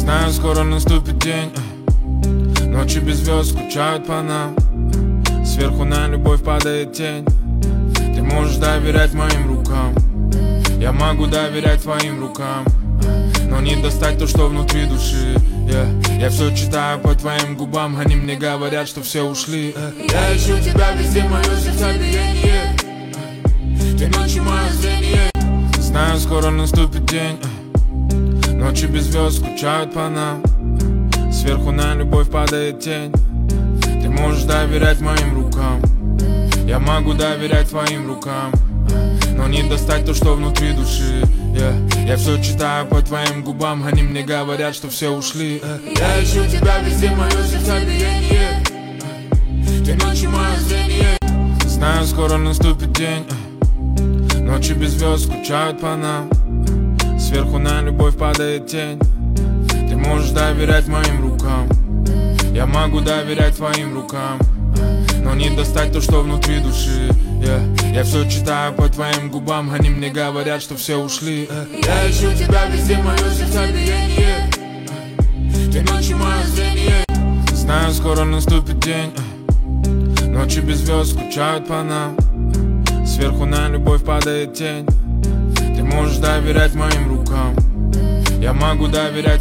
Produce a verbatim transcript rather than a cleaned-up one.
Знаю, скоро наступит день, ночи без звезд скучают по нам. Сверху на любовь падает тень. Ты можешь доверять моим рукам, я могу доверять твоим рукам, но не достать то, что внутри души. yeah. Я все читаю по твоим губам, они мне говорят, что все ушли. yeah. Я ищу тебя везде, мое сердцебиение, ты ночью мое зрение. Знаю, скоро наступит день, ночи без звезд скучают по нам. Сверху на любовь падает тень. Ты можешь доверять моим рукам, я могу доверять твоим рукам, но не достать то, что внутри души. yeah. Я все читаю по твоим губам, они мне говорят, что все ушли. yeah. Я ищу тебя везде, мое сердцебиение, ты ночью мое зрение. Знаю, скоро наступит день, ночи без звезд скучают по нам. Сверху на любовь падает тень. Ты можешь доверять моим рукам, я могу доверять твоим рукам, но не достать то, что внутри души. yeah. Я все читаю по твоим губам, они мне говорят, что все ушли. yeah. Я ищу тебя везде, мое сердцебиение, ты ночью мое зрение. Знаю, скоро наступит день, ночи без звезд скучают по нам. Сверху на любовь падает тень. Ты можешь доверять моим рукам, я могу доверять